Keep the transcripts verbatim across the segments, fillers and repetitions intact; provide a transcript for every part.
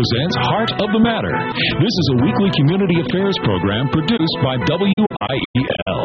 presents Heart of the Matter. This is a weekly community affairs program produced by W I E L.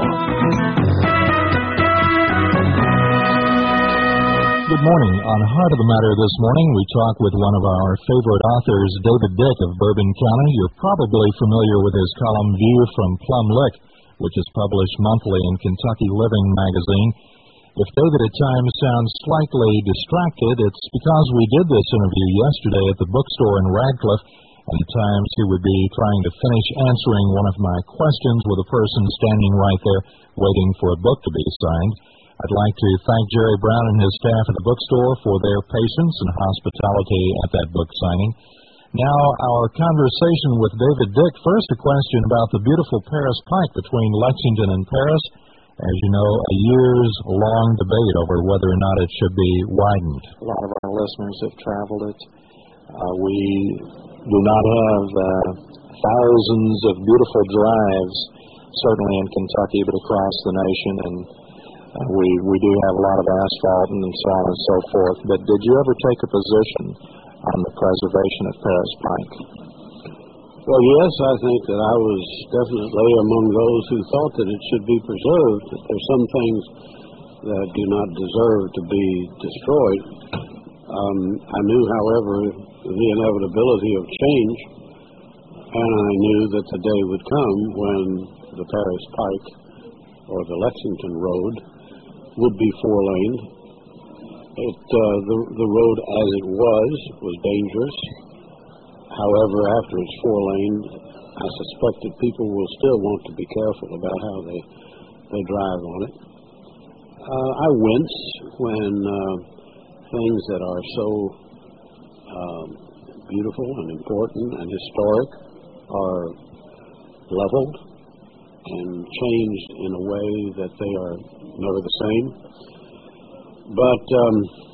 Good morning. On Heart of the Matter this morning, we talk with one of our favorite authors, David Dick of Bourbon County. You're probably familiar with his column View from Plum Lick, which is published monthly in Kentucky Living magazine. If David at times sounds slightly distracted, it's because we did this interview yesterday at the bookstore in Radcliffe, and at times he would be trying to finish answering one of my questions with a person standing right there waiting for a book to be signed. I'd like to thank Jerry Brown and his staff at the bookstore for their patience and hospitality at that book signing. Now, our conversation with David Dick. First, a question about the beautiful Paris Pike between Lexington and Paris. As you know, a years-long debate over whether or not it should be widened. A lot of our listeners have traveled it. Uh, we do not have uh, thousands of beautiful drives, certainly in Kentucky, but across the nation, and uh, we, we do have a lot of asphalt and so on and so forth. But did you ever take a position on the preservation of Paris Pike? Well, yes, I think that I was definitely among those who thought that it should be preserved. That there's some things that do not deserve to be destroyed. Um, I knew, however, the inevitability of change, and I knew that the day would come when the Paris Pike or the Lexington Road would be four-laned. It, uh, the, the road as it was was dangerous. However, after it's four-laned, I suspect that people will still want to be careful about how they they drive on it. Uh, I wince when uh, things that are so um, beautiful and important and historic are leveled and changed in a way that they are never the same. But um,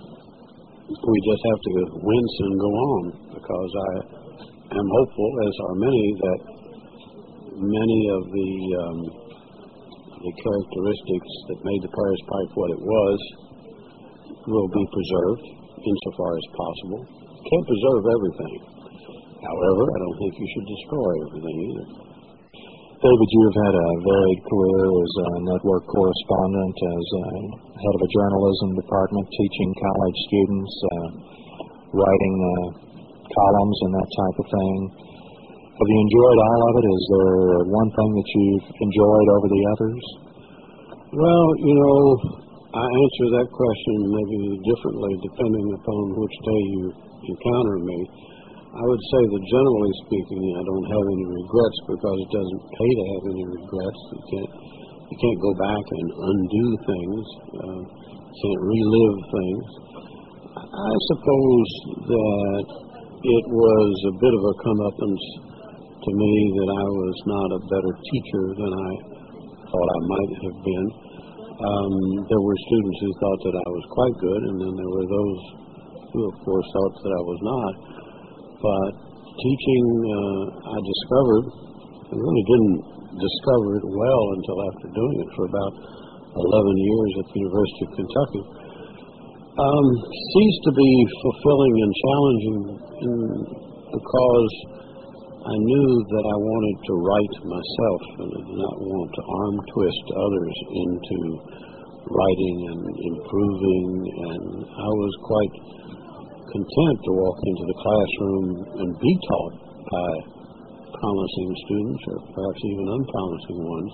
we just have to wince and go on, because I am hopeful, as are many, that many of the um, the characteristics that made the Paris Pike what it was will be preserved insofar as possible. Can't preserve everything. However, I don't think you should destroy everything either. David, you have had a varied career as a network correspondent, as a head of a journalism department, teaching college students, uh, writing uh, columns and that type of thing. Have you enjoyed all of it? Is there one thing that you've enjoyed over the others? Well, you know, I answer that question maybe differently depending upon which day you encounter me. I would say that generally speaking, I don't have any regrets, because it doesn't pay to have any regrets. You can't, you can't go back and undo things. Uh, you can't relive things. I suppose that it was a bit of a comeuppance to me that I was not a better teacher than I thought I might have been. Um, there were students who thought that I was quite good, and then there were those who, of course, thought that I was not. But teaching, uh, I discovered, I really didn't discover it well until after doing it for about eleven years at the University of Kentucky, um, ceased to be fulfilling and challenging in, because I knew that I wanted to write myself, and I did not want to arm twist others into writing and improving, and I was quite content to walk into the classroom and be taught by promising students, or perhaps even unpromising ones.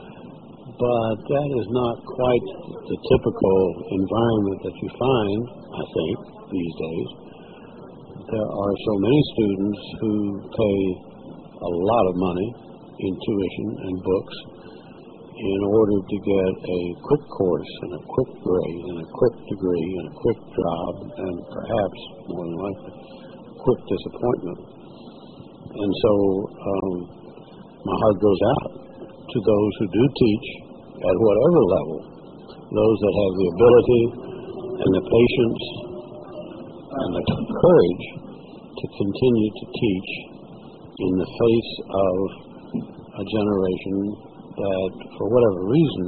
But that is not quite the typical environment that you find, I think, these days. There are so many students who pay a lot of money in tuition and books in order to get a quick course and a quick grade and a quick degree and a quick job, and perhaps, more than likely, quick disappointment. And so um, my heart goes out to those who do teach at whatever level, those that have the ability and the patience and the courage to continue to teach in the face of a generation that, for whatever reason,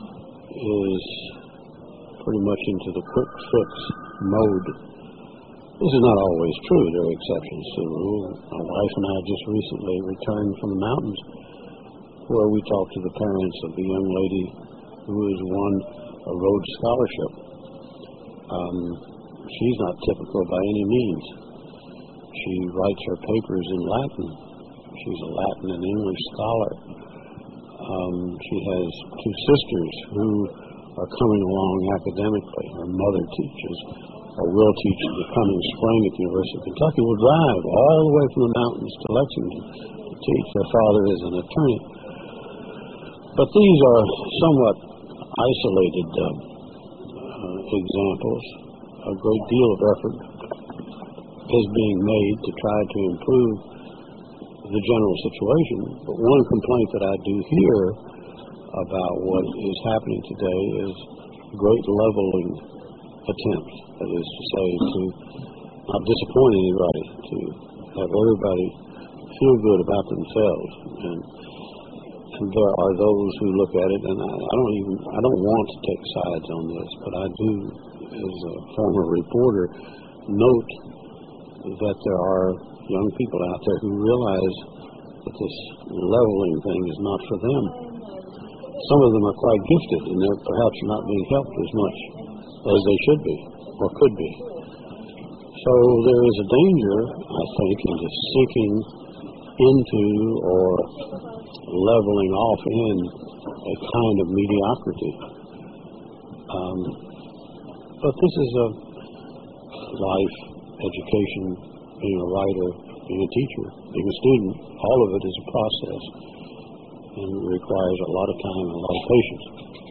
is pretty much into the quick fix mode. This is not always true. There are exceptions to the rule. My wife and I just recently returned from the mountains where we talked to the parents of the young lady who has won a Rhodes Scholarship. Um, she's not typical by any means. She writes her papers in Latin. She's a Latin and English scholar. Um, she has two sisters who are coming along academically. Her mother teaches, or will teach the coming spring at the University of Kentucky, will drive all the way from the mountains to Lexington to teach. Their father is an attorney. But these are somewhat isolated uh, uh, examples. A great deal of effort is being made to try to improve the general situation. But one complaint that I do hear about what is happening today is great leveling attempts. That is to say, to not disappoint anybody, to have everybody feel good about themselves. And, and there are those who look at it, and I, I don't even, I don't want to take sides on this, but I do, as a former reporter, note that there are young people out there who realize that this leveling thing is not for them. Some of them are quite gifted, and they're perhaps not being helped as much as they should be, or could be. So there is a danger, I think, in just sinking into or leveling off in a kind of mediocrity. Um, but this is a life, education, being a writer, being a teacher, being a student. All of it is a process, and it requires a lot of time and a lot of patience.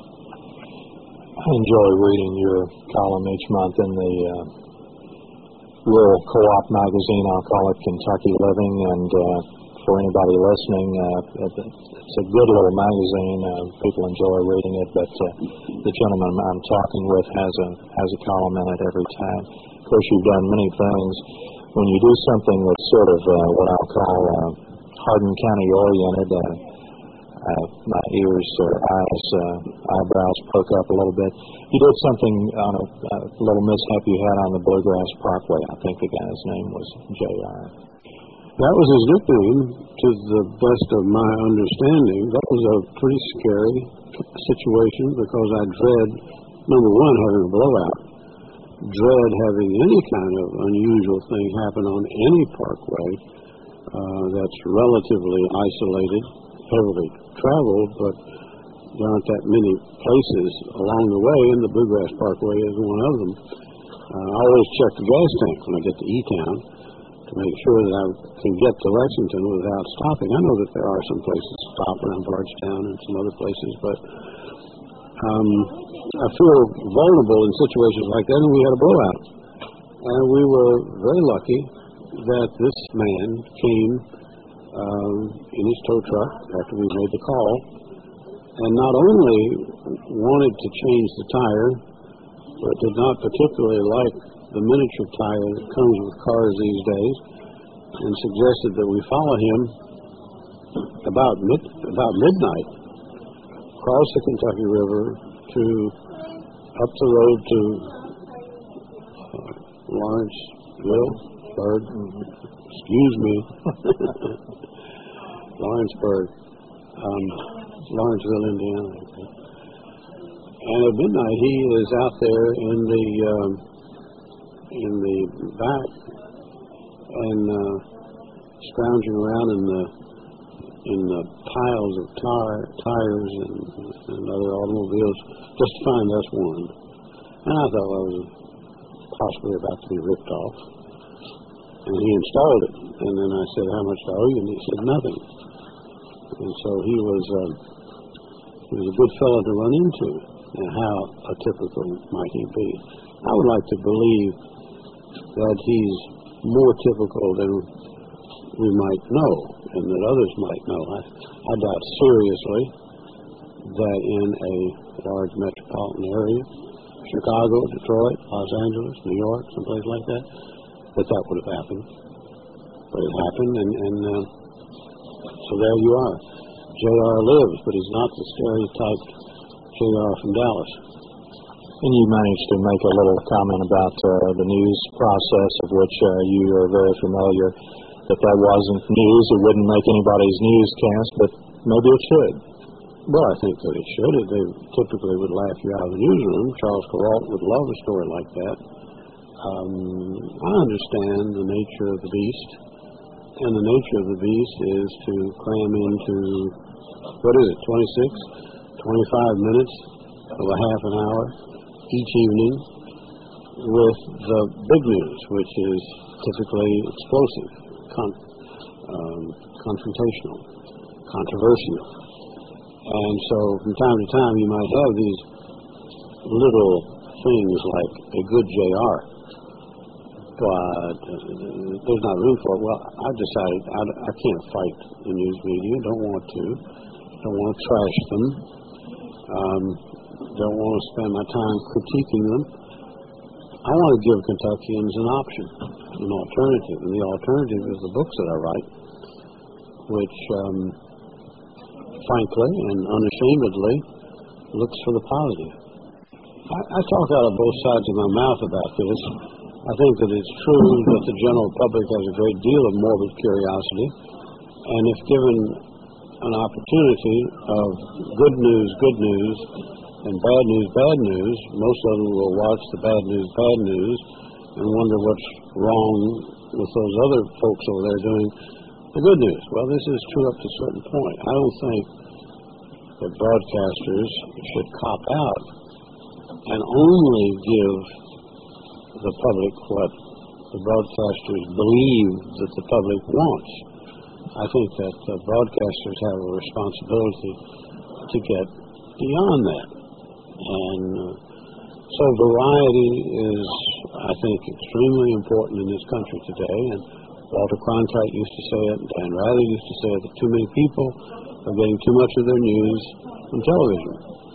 I enjoy reading your column each month in the uh, rural co-op magazine. I'll call it Kentucky Living, and uh, for anybody listening, uh, it's a good little magazine. Uh, people enjoy reading it, but uh, the gentleman I'm talking with has a has a column in it every time. Of course, you've done many things. When you do something that's sort of uh, what I'll call uh, Hardin County oriented, uh, uh, my ears or eyes, uh, eyebrows perk up a little bit. You did something on a, a little mishap you had on the Bluegrass Parkway. I think the guy's name was J R That was his nickname, to the best of my understanding. That was a pretty scary situation because I dread, number one, having a blowout. Dread having any kind of unusual thing happen on any parkway uh, that's relatively isolated, heavily traveled, but there aren't that many places along the way, and the Bluegrass Parkway is one of them. Uh, I always check the gas tank when I get to E-Town to make sure that I can get to Lexington without stopping. I know that there are some places to stop around Bardstown and some other places, but um, I feel vulnerable in situations like that, and we had a blowout. And we were very lucky that this man came um, in his tow truck after we made the call, and not only wanted to change the tire, but did not particularly like the miniature tire that comes with cars these days, and suggested that we follow him about mid, about midnight, across the Kentucky River to up the road to uh, Lawrenceville, Burg, excuse me, Lawrenceburg, um, Lawrenceville, Indiana. And at midnight, he is out there in the um, in the back and uh, scrounging around in the in the piles of tar, tires and, and other automobiles just to find us one. And I thought I was possibly about to be ripped off. And he installed it. And then I said, "How much do I owe you?" And he said, "Nothing." And so he was uh, he was a good fellow to run into. And how atypical might he be? I would like to believe that he's more typical than we might know, and that others might know. I, I doubt seriously that in a large metropolitan area, Chicago, Detroit, Los Angeles, New York, someplace like that, that that would have happened. But it happened, and, and uh, so there you are. J R lives, but he's not the stereotyped J R from Dallas. And you managed to make a little comment about uh, the news process, of which uh, you are very familiar, that that wasn't news. It wouldn't make anybody's newscast, but maybe it should. Well, I think that it should. They typically would laugh you out of the newsroom. Charles Kuralt would love a story like that. Um, I understand the nature of the beast, and the nature of the beast is to cram into, what is it, twenty-six, twenty-five minutes of a half an hour each evening with the big news, which is typically explosive, con- um, confrontational, controversial. And so from time to time you might have these little things like a good J R, but uh, there's not room for it. Well, I've decided I, I can't fight the news media, don't want to, don't want to trash them, um, don't want to spend my time critiquing them. I want to give Kentuckians an option, an alternative, and the alternative is the books that I write, which um, frankly and unashamedly looks for the positive. I, I talk out of both sides of my mouth about this. I think that it's true that the general public has a great deal of morbid curiosity, and if given an opportunity of good news, good news, and bad news, bad news, most of them will watch the bad news, bad news, and wonder what's wrong with those other folks over there doing the good news. Well, this is true up to a certain point. I don't think that broadcasters should cop out and only give the public what the broadcasters believe that the public wants. I think that uh, broadcasters have a responsibility to get beyond that. And uh, so variety is, I think, extremely important in this country today. And Walter Cronkite used to say it, and Dan Rather used to say it, that too many people are getting too much of their news from television.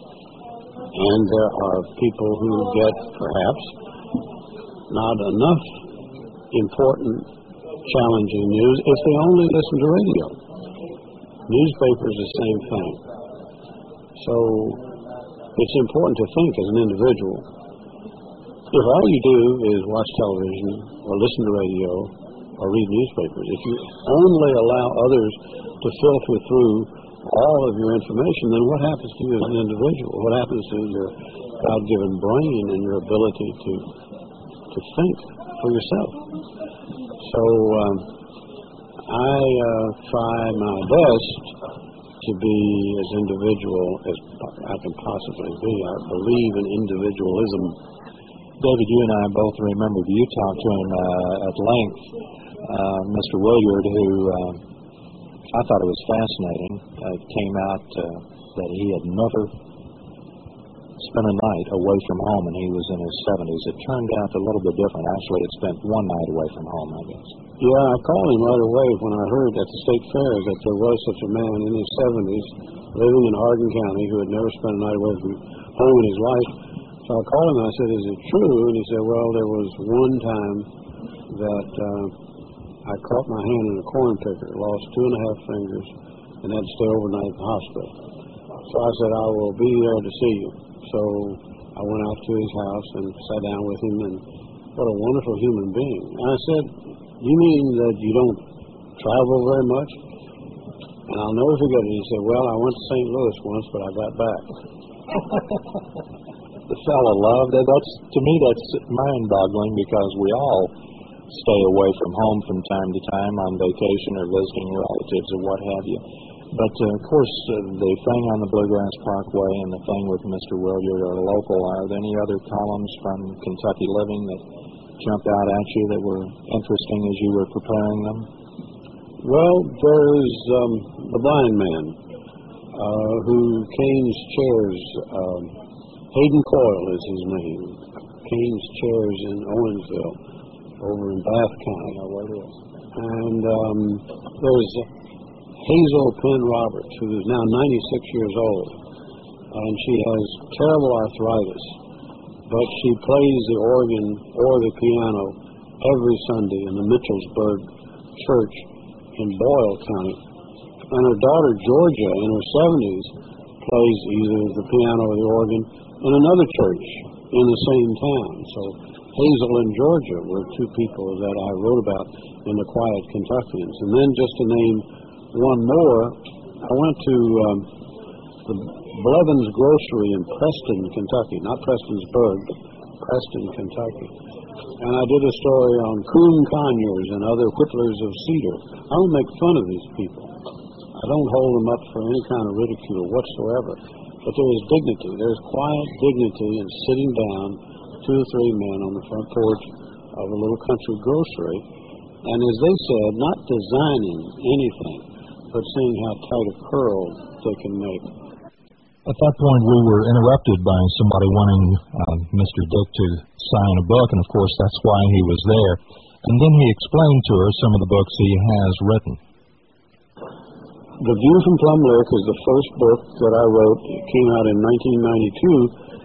And there are people who get, perhaps, not enough important, challenging news if they only listen to radio. Newspapers, the same thing. So it's important to think as an individual. If all you do is watch television or listen to radio or read newspapers, if you only allow others to filter through all of your information, then what happens to you as an individual? What happens to your God-given brain and your ability to to think for yourself? So um, I uh, try my best to be as individual as I can possibly be. I believe in individualism. David, you and I both remember you talked to him uh, at length, uh, Mister Williard, who uh, I thought it was fascinating. Uh, it came out uh, that he had never spent a night away from home, and he was in his seventies. It turned out a little bit different. Actually, it spent one night away from home, I guess. Yeah, I called him right away when I heard at the state fair that there was such a man in his seventies living in Hardin County who had never spent a night away from home in his life. So I called him and I said, "Is it true?" And he said, "Well, there was one time that uh, I caught my hand in a corn picker, lost two and a half fingers, and had to stay overnight at the hospital." So I said, "I will be there to see you." So I went out to his house and sat down with him, and what a wonderful human being. And I said, "You mean that you don't travel very much?" And I'll never forget it. He said, "Well, I went to Saint Louis once, but I got back." The fellow loved it. That's, to me, that's mind-boggling, because we all stay away from home from time to time on vacation or visiting relatives or what have you. But, uh, of course, uh, the thing on the Bluegrass Parkway and the thing with Mister Williard are local. Are there any other columns from Kentucky Living that jumped out at you that were interesting as you were preparing them? Well, there's um, the blind man uh, who canes chairs. Um, Hayden Coyle is his name. Canes chairs in Owensville, over in Bath County. I know where it is. And um, there's Hazel Penn Roberts, who is now ninety-six years old, and she has terrible arthritis, but she plays the organ or the piano every Sunday in the Mitchellsburg Church in Boyle County. And her daughter, Georgia, in her seventies, plays either the piano or the organ in another church in the same town. So Hazel and Georgia were two people that I wrote about in The Quiet Kentuckians. And then just to name one more, I went to um, the Blevins Grocery in Preston, Kentucky, not Prestonsburg, but Preston, Kentucky. And I did a story on coon conures and other whittlers of cedar. I don't make fun of these people. I don't hold them up for any kind of ridicule whatsoever. But there is dignity. There's quiet dignity in sitting down, two or three men on the front porch of a little country grocery, and as they said, not designing anything, but seeing how tight a curl they can make. At that point, we were interrupted by somebody wanting uh, Mister Dick to sign a book, and of course that's why he was there. And then he explained to her some of the books he has written. The View from Plum Lick is the first book that I wrote. It came out in nineteen ninety-two,